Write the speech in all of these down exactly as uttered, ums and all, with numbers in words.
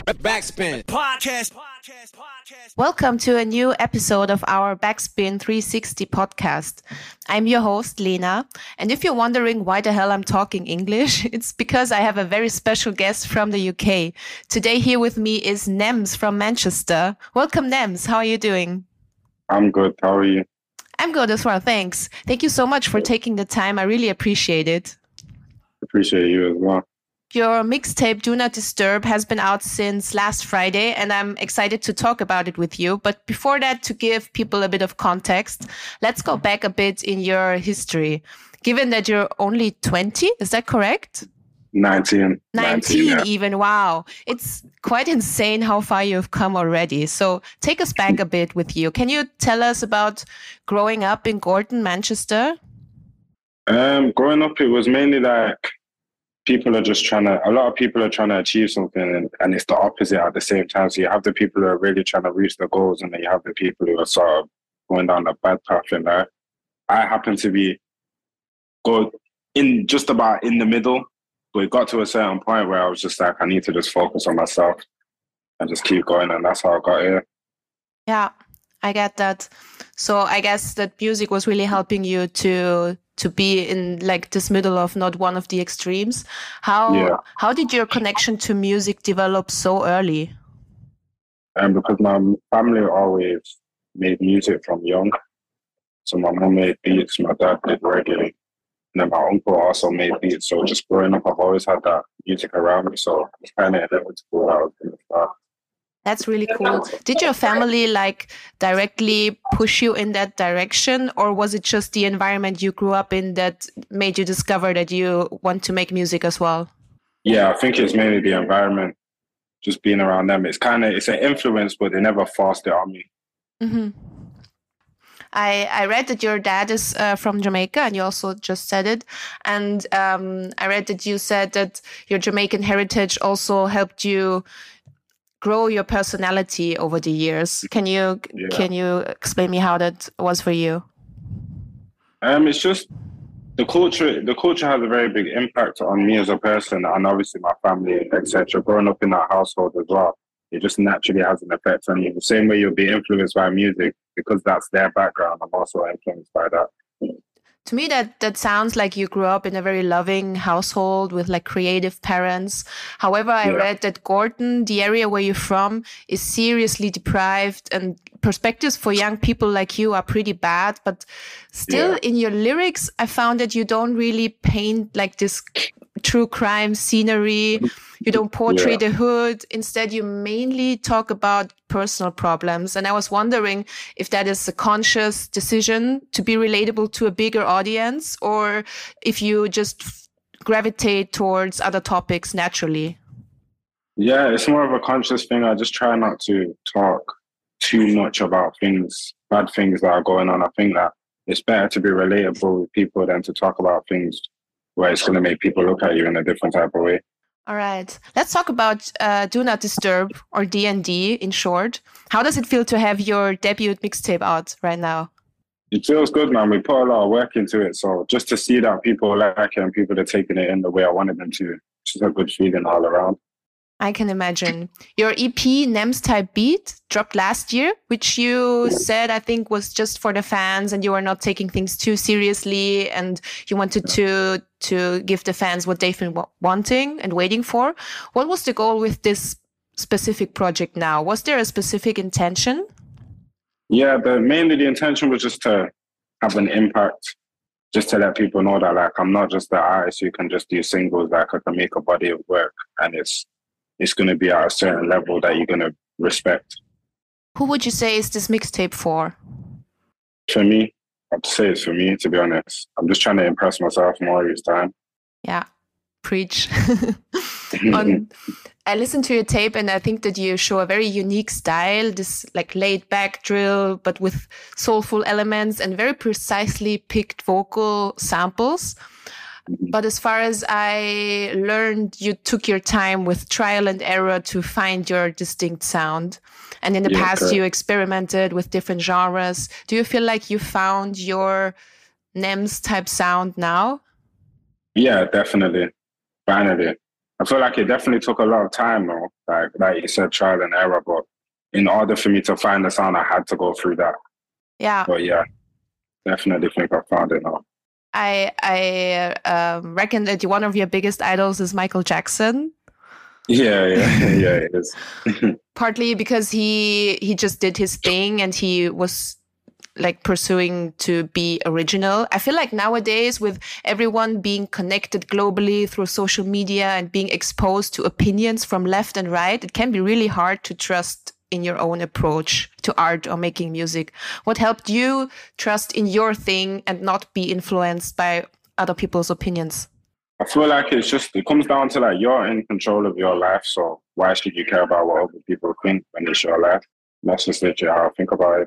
Backspin podcast. Podcast. Podcast. Welcome to a new episode of our Backspin three sixty podcast. I'm your host, Lena. And if you're wondering why the hell I'm talking English, it's because I have a very special guest from the U K. Today here with me is Nems from Manchester. Welcome, Nems. How are you doing? I'm good. How are you? I'm good as well. Thanks. Thank you so much for taking the time. I really appreciate it. Appreciate you as well. Your mixtape, Do Not Disturb, has been out since last Friday, and I'm excited to talk about it with you. But before that, to give people a bit of context, let's go back a bit in your history. Given that you're only twenty, is that correct? nineteen. nineteen, nineteen yeah. even. Wow. It's quite insane how far you've come already. So take us back a bit with you. Can you tell us about growing up in Gorton, Manchester? Um, growing up, it was mainly like people are just trying to, a lot of people are trying to achieve something and, and it's the opposite at the same time. So you have the people who are really trying to reach their goals and then you have the people who are sort of going down the bad path in there. I happen to be go in just about in the middle, but it got to a certain point where I was just like, I need to just focus on myself and just keep going. And that's how I got here. Yeah, I get that. So I guess that music was really helping you to to be in like this middle of not one of the extremes. How yeah. how did your connection to music develop so early? Um, because my family always made music from young. So my mom made beats, my dad did reggae, and then my uncle also made beats. So just growing up, I've always had that music around me. So it's kind of inevitable that I was going to start. That's really cool. Did your family like directly push you in that direction, or was it just the environment you grew up in that made you discover that you want to make music as well? Yeah, I think it's mainly the environment, just being around them. It's kind of, it's an influence, but they never forced it on me. Mm-hmm. I, I read that your dad is uh, from Jamaica, and you also just said it. And um, I read that you said that your Jamaican heritage also helped you grow your personality over the years. Can you yeah. can you explain me how that was for you? Um, it's just the culture. The culture has a very big impact on me as a person, and obviously my family, et cetera. Growing up in that household as well, it just naturally has an effect on you. The same way you'll be influenced by music because that's their background. I'm also influenced by that. To me, that, that sounds like you grew up in a very loving household with like creative parents. However, I yeah. read that Gorton, the area where you're from, is seriously deprived and perspectives for young people like you are pretty bad. But still yeah. in your lyrics, I found that you don't really paint like this true crime scenery. You don't portray yeah. the hood. Instead, you mainly talk about personal problems. And I was wondering if that is a conscious decision to be relatable to a bigger audience, or if you just gravitate towards other topics naturally. Yeah, it's more of a conscious thing. I just try not to talk too much about things, bad things that are going on. I think that it's better to be relatable with people than to talk about things where it's going to make people look at you in a different type of way. All right. Let's talk about uh, Do Not Disturb, or D N D in short. How does it feel to have your debut mixtape out right now? It feels good, man. We put a lot of work into it. So just to see that people like it and people are taking it in the way I wanted them to, it's just a good feeling all around. I can imagine. Your E P, Nems Type Beat, dropped last year, which you said, I think, was just for the fans and you were not taking things too seriously and you wanted to to give the fans what they've been wanting and waiting for. What was the goal with this specific project now? Was there a specific intention? Yeah, but mainly the intention was just to have an impact, just to let people know that, like, I'm not just the artist who can just do singles, like I can make a body of work and it's it's going to be at a certain level that you're going to respect. Who would you say is this mixtape for? For me, I'd say it's for me, to be honest. I'm just trying to impress myself more each time. Yeah, preach. On, I listened to your tape and I think that you show a very unique style, this like laid back drill, but with soulful elements and very precisely picked vocal samples. But as far as I learned, you took your time with trial and error to find your distinct sound. And in the yeah, past, correct. You experimented with different genres. Do you feel like you found your Nems type sound now? Yeah, definitely. Finally. I feel like it definitely took a lot of time, though. Like, like you said, trial and error. But in order for me to find the sound, I had to go through that. Yeah. But yeah, definitely think I found it now. I I um, reckon that one of your biggest idols is Michael Jackson. Yeah, yeah, yeah, it is. Partly because he he just did his thing and he was like pursuing to be original. I feel like nowadays, with everyone being connected globally through social media and being exposed to opinions from left and right, it can be really hard to trust in your own approach to art or making music. What helped you trust in your thing and not be influenced by other people's opinions? I feel like it's just, it comes down to like, you're in control of your life. So why should you care about what other people think when it's your life? That's just literally how I think about it.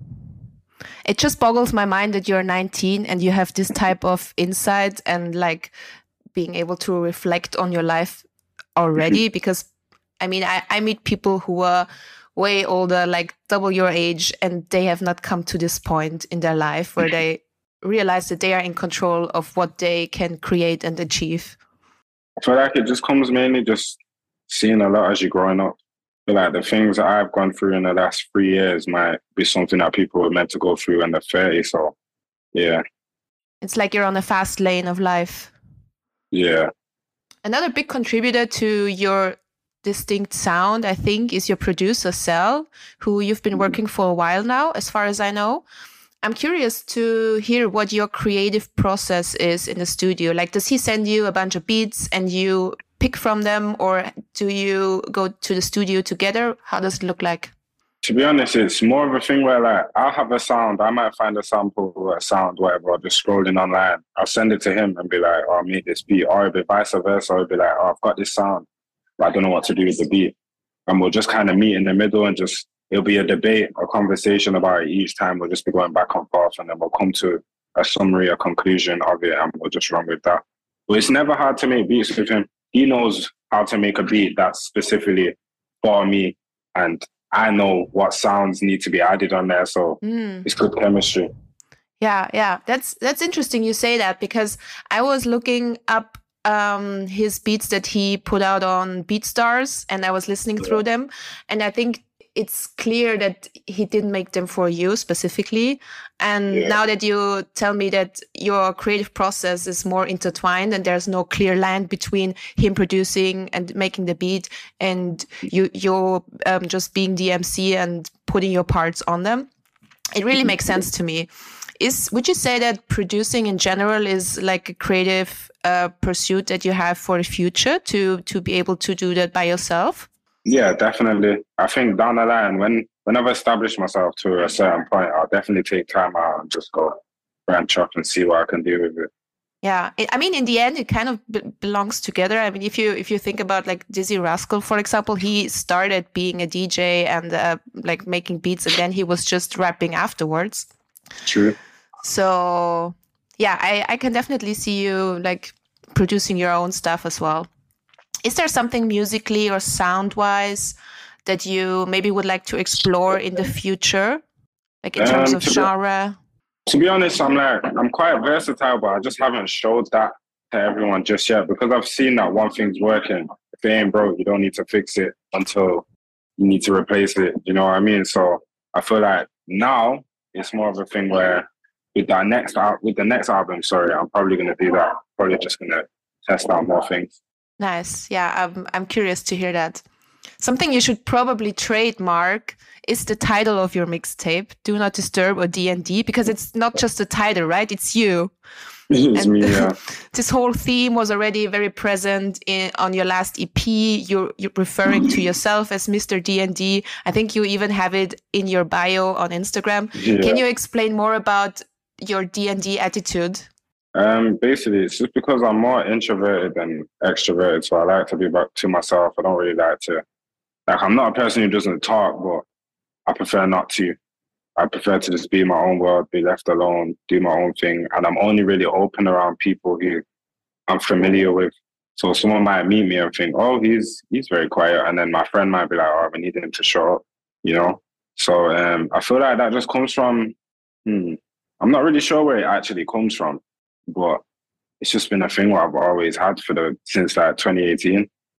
It just boggles my mind that you're nineteen and you have this type of insight and like being able to reflect on your life already. Because I mean, I, I meet people who are way older, like double your age, and they have not come to this point in their life where they realize that they are in control of what they can create and achieve. I feel like it just comes mainly just seeing a lot as you're growing up. I feel like the things that I've gone through in the last three years might be something that people were meant to go through when they're thirty. So, yeah. It's like you're on a fast lane of life. Yeah. Another big contributor to your distinct sound, I think, is your producer, Cell, who you've been working for a while now, as far as I know. I'm curious to hear what your creative process is in the studio. Like, does he send you a bunch of beats and you pick from them, or do you go to the studio together? How does it look like? To be honest, it's more of a thing where like I'll have a sound, I might find a sample or a sound, whatever, or just scrolling online. I'll send it to him and be like, oh, I made this beat. Or it'll be vice versa. Or it'll be like, oh, I've got this sound, but I don't know what to do with the beat. And we'll just kind of meet in the middle and just, it'll be a debate, a conversation about it each time. We'll just be going back and forth, and then we'll come to a summary, a conclusion of it, and we'll just run with that. But it's never hard to make beats with him. He knows how to make a beat that's specifically for me, and I know what sounds need to be added on there. So mm. it's good chemistry. Yeah, yeah. That's that's interesting you say that, because I was looking up um, his beats that he put out on BeatStars, and I was listening yeah. through them. And I think it's clear that he didn't make them for you specifically. And yeah. now that you tell me that your creative process is more intertwined and there's no clear line between him producing and making the beat and you, you're um, just being the M C and putting your parts on them, it really makes sense to me. Is, would you say that producing in general is like a creative uh, pursuit that you have for the future, to, to be able to do that by yourself? Yeah, definitely. I think down the line, when when I've established myself to a certain point, I'll definitely take time out and just go branch off and see what I can do with it. Yeah, I mean, in the end, it kind of b- belongs together. I mean, if you if you think about like Dizzee Rascal, for example, he started being a D J and uh, like making beats, and then he was just rapping afterwards. True. So yeah, I, I can definitely see you like producing your own stuff as well. Is there something musically or sound-wise that you maybe would like to explore in the future, like in terms um, of genre? Be, to be honest, I'm like I'm quite versatile, but I just haven't showed that to everyone just yet, because I've seen that one thing's working. If it ain't broke, you don't need to fix it until you need to replace it. You know what I mean? So I feel like now it's more of a thing where with that next al- with the next album, sorry, I'm probably gonna do that. Probably just gonna test out more things. Nice. Yeah, I'm I'm curious to hear that. Something you should probably trademark is the title of your mixtape, Do Not Disturb or D and D, because it's not just a title, right? It's you. It's and me, yeah. This whole theme was already very present in on your last E P. You're, you're referring to yourself as Mister D and D. I think you even have it in your bio on Instagram. Yeah. Can you explain more about your D and D attitude? Um, basically, it's just because I'm more introverted than extroverted, so I like to be back to myself. I don't really like to, like, I'm not a person who doesn't talk, but I prefer not to. I prefer to just be in my own world, be left alone, do my own thing, and I'm only really open around people who I'm familiar with. So someone might meet me and think, oh, he's he's very quiet, and then my friend might be like, oh, we need him to show up, you know? So um, I feel like that just comes from, hmm, I'm not really sure where it actually comes from, but it's just been a thing what I've always had for the since like twenty eighteen.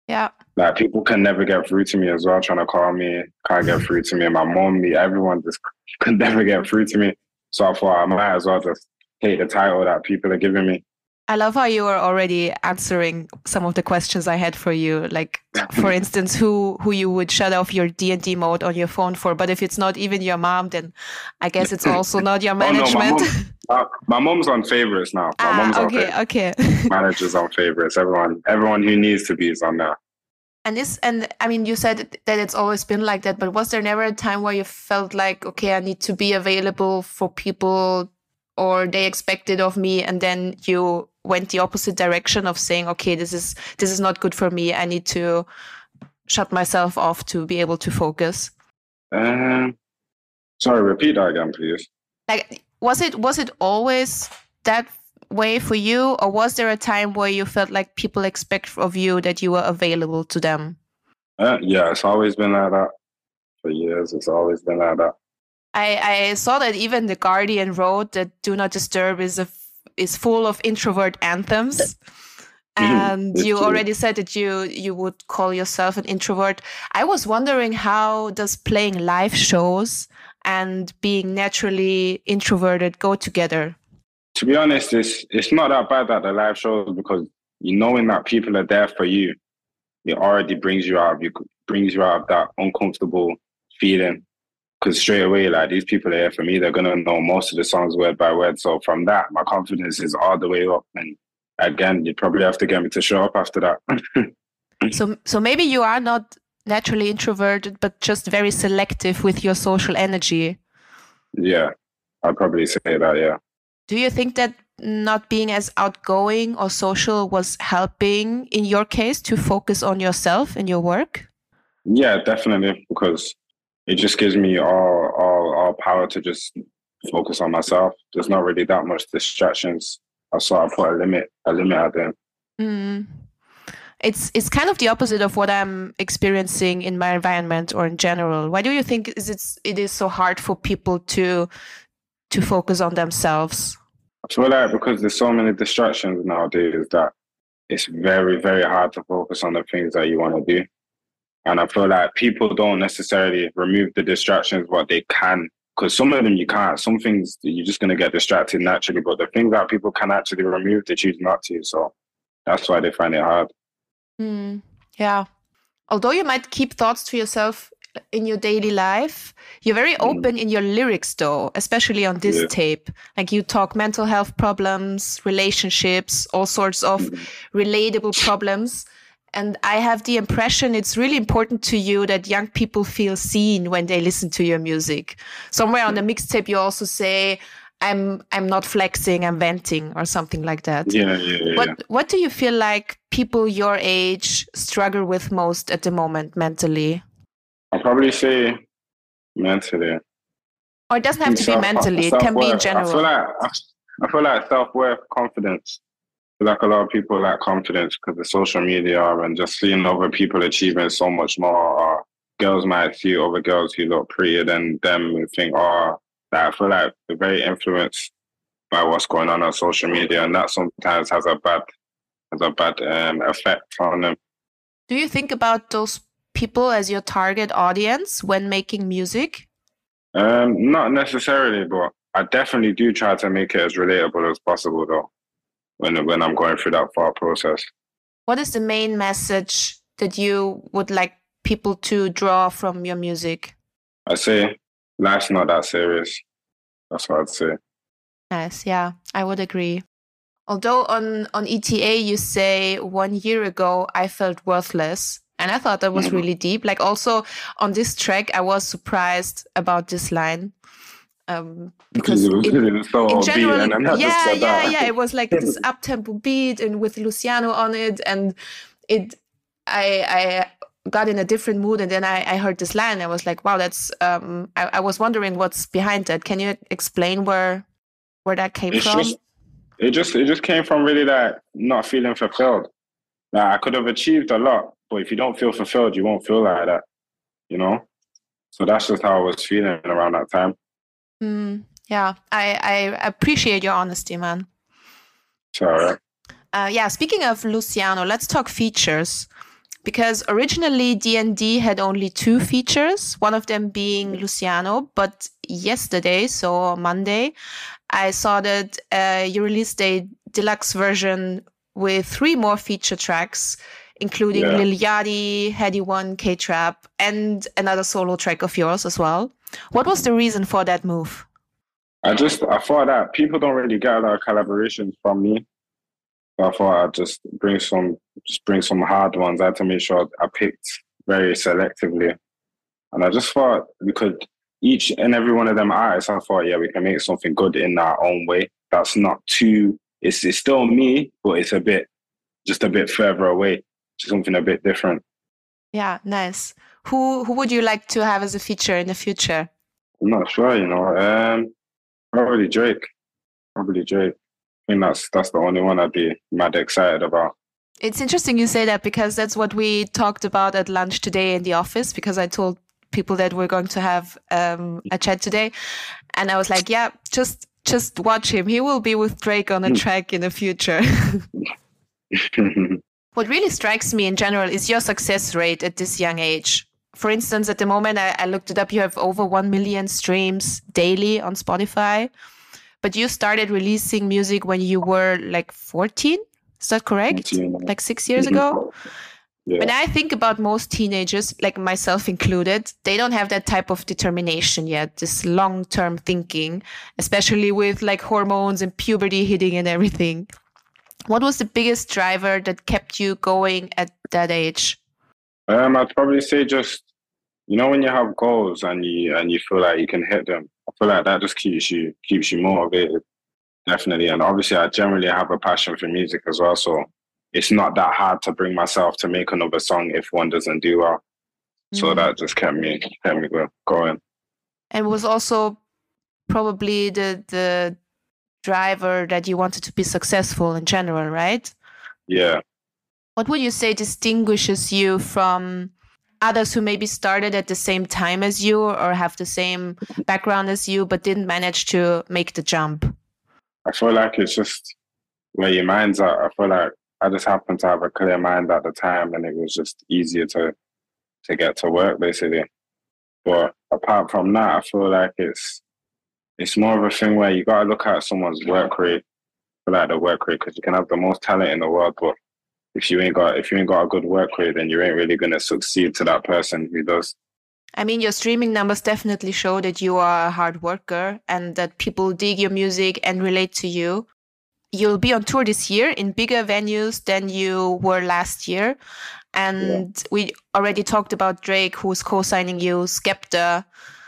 Yeah. Like people can never get through to me as well, trying to call me, can't get through to me. My mom, me, everyone just can never get through to me. So I thought I might as well just take the title that people are giving me. I love how you were already answering some of the questions I had for you. Like, for instance, who who you would shut off your D and D mode on your phone for. But if it's not even your mom, then I guess it's also not your management. Oh, no, my, mom, uh, my mom's on favorites now. My ah, mom's okay, on okay. Managers on favorites. Everyone, everyone who needs to be is on there. And this, and I mean, you said that it's always been like that, but was there never a time where you felt like, okay, I need to be available for people, or they expected of me, and then you went the opposite direction of saying, okay, this is this is not good for me. I need to shut myself off to be able to focus. Um, sorry, repeat that again, please. Like, was it was it always that way for you, or was there a time where you felt like people expect of you that you were available to them? Uh, yeah, it's always been like that for years. It's always been like that. I, I saw that even The Guardian wrote that Do Not Disturb is a, is full of introvert anthems. And you true. already said that you you would call yourself an introvert. I was wondering, how does playing live shows and being naturally introverted go together? To be honest, it's it's not that bad at the live shows, because you knowing that people are there for you, it already brings you out of you brings you out of that uncomfortable feeling. Because straight away, like, these people are here for me, they're gonna know most of the songs word by word. So from that, my confidence is all the way up. And again, you probably have to get me to show up after that. so so maybe you are not naturally introverted, but just very selective with your social energy. Yeah, I'd probably say that, yeah. Do you think that not being as outgoing or social was helping in your case to focus on yourself and your work? Yeah, definitely, because it just gives me all, all, all power to just focus on myself. There's not really that much distractions. I sort of put a limit, a limit out there. Mm. It's it's kind of the opposite of what I'm experiencing in my environment or in general. Why do you think is it's it is so hard for people to to focus on themselves? I feel like because there's so many distractions nowadays that it's very, very hard to focus on the things that you want to do. And I feel like people don't necessarily remove the distractions, but they can. Because some of them you can't. Some things you're just going to get distracted naturally. But the things that people can actually remove, they choose not to. So that's why they find it hard. Mm, yeah. Although you might keep thoughts to yourself in your daily life, you're very open mm. in your lyrics, though, especially on this yeah. tape. Like, you talk mental health problems, relationships, all sorts of mm. relatable problems. And I have the impression it's really important to you that young people feel seen when they listen to your music. Somewhere on the mixtape, you also say, I'm I'm not flexing, I'm venting, or something like that. Yeah, yeah, yeah. What, what do you feel like people your age struggle with most at the moment mentally? I'll probably say mentally. Or it doesn't have to be mentally, it can be in general. I feel like, I feel like self-worth, confidence. Like, a lot of people lack confidence because of social media and just seeing other people achieving so much more. Or girls might see other girls who look prettier than them and think, oh, that I feel like they're very influenced by what's going on on social media, and that sometimes has a bad has a bad um, effect on them. Do you think about those people as your target audience when making music? Um, not necessarily, but I definitely do try to make it as relatable as possible, though. When when I'm going through that thought process. What is the main message that you would like people to draw from your music? I say life's not that serious. That's what I'd say. Nice, yeah, I would agree. Although on, on E T A you say, one year ago I felt worthless. And I thought that was mm-hmm. really deep. Like, also on this track, I was surprised about this line. Um, because it was, it, it was so in general, beat, and yeah, yeah, that. yeah, it was like this up-tempo beat and with Luciano on it, and it, I, I got in a different mood, and then I, I heard this line, and I was like, wow, that's. Um, I, I was wondering what's behind that. Can you explain where, where that came it's from? Just, it just, it just came from really like not feeling fulfilled. Like, I could have achieved a lot, but if you don't feel fulfilled, you won't feel like that, you know. So that's just how I was feeling around that time. Mm, yeah, I, I appreciate your honesty, man. Sure. Uh, yeah, speaking of Luciano, let's talk features. because originally D and D had only two features, one of them being Luciano, but yesterday, so Monday, I saw that uh, you released a deluxe version with three more feature tracks, including Yeah. Lil Yachty, Heady One, K-Trap, and another solo track of yours as well. What was the reason for that move? I just I thought that people don't really get a lot of collaborations from me. So I thought I'd just bring some just bring some hard ones. I had to make sure I picked very selectively. And I just thought we could each and every one of them artists, I thought, yeah, we can make something good in our own way. That's not too it's it's still me, but it's a bit just a bit further away. Something a bit different. Yeah, nice. Who who would you like to have as a feature in the future? I'm not sure, you know. Um probably Drake. Probably Drake. I think that's that's the only one I'd be mad excited about. It's interesting you say that because that's what we talked about at lunch today in the office, because I told people that we're going to have um, a chat today. And I was like, yeah, just just watch him. He will be with Drake on a track in the future. What really strikes me in general is your success rate at this young age. For instance, at the moment, I, I looked it up, you have over one million streams daily on Spotify. But you started releasing music when you were like fourteen. Is that correct? fourteen. Like six years ago? Yeah. When I think about most teenagers, like myself included, they don't have that type of determination yet, this long-term thinking, especially with like hormones and puberty hitting and everything. What was the biggest driver that kept you going at that age? Um, I'd probably say just, you know, when you have goals and you and you feel like you can hit them, I feel like that just keeps you keeps you motivated, definitely. And obviously, I generally have a passion for music as well, so it's not that hard to bring myself to make another song if one doesn't do well. Mm. So that just kept me kept me going. And was also probably the the driver that you wanted to be successful in general, right? Yeah. What would you say distinguishes you from others who maybe started at the same time as you or have the same background as you but didn't manage to make the jump? I feel like it's just where your mind's at. I feel like I just happened to have a clear mind at the time and it was just easier to to get to work, basically. But apart from that, I feel like it's It's more of a thing where you got to look at someone's work rate, for like the work rate, because you can have the most talent in the world, but if you ain't got if you ain't got a good work rate, then you ain't really gonna succeed to that person who does. I mean, your streaming numbers definitely show that you are a hard worker and that people dig your music and relate to you. You'll be on tour this year in bigger venues than you were last year, and yeah. We already talked about Drake, who's co-signing you, Skepta.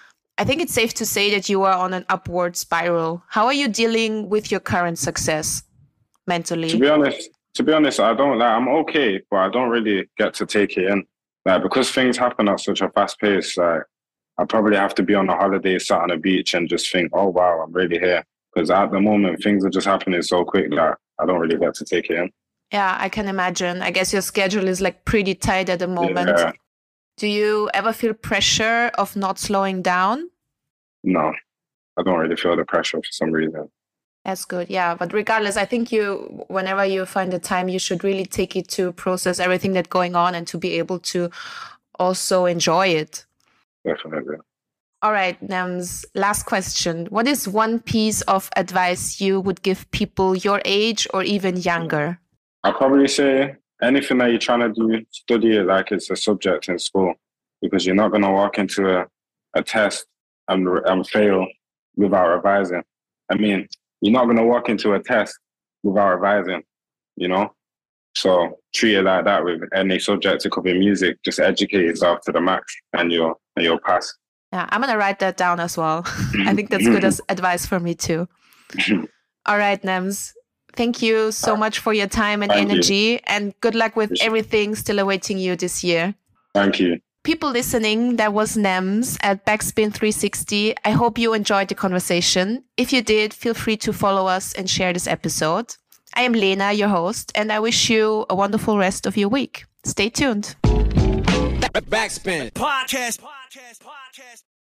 I think it's safe to say that you are on an upward spiral. How are you dealing with your current success mentally? To be honest, to be honest, I don't like. I'm okay, but I don't really get to take it in. Like because things happen at such a fast pace. Like I probably have to be on a holiday, sat on a beach, and just think, "Oh wow, I'm really here." Because at the moment, things are just happening so quick that I don't really get to take it in. Yeah, I can imagine. I guess your schedule is like pretty tight at the moment. Yeah. Do you ever feel pressure of not slowing down? No, I don't really feel the pressure for some reason. That's good, yeah. But regardless, I think you, whenever you find the time, you should really take it to process everything that's going on and to be able to also enjoy it. Definitely. All right, Nems, last question. What is one piece of advice you would give people your age or even younger? I'd probably say anything that you're trying to do, study it like it's a subject in school, because you're not going to walk into a, a test and, and fail without revising. I mean, you're not going to walk into a test without revising, you know? So treat it like that with any subject. It could be music. Just educate yourself to the max and you'll, and you'll pass. Yeah, I'm going to write that down as well. I think that's good as advice for me too. All right, Nems. Thank you so much for your time and Thank energy you. And good luck with everything still awaiting you this year. Thank you. People listening, that was Nems at Backspin three sixty. I hope you enjoyed the conversation. If you did, feel free to follow us and share this episode. I am Lena, your host, and I wish you a wonderful rest of your week. Stay tuned. Backspin. Podcast. Podcast. Podcast.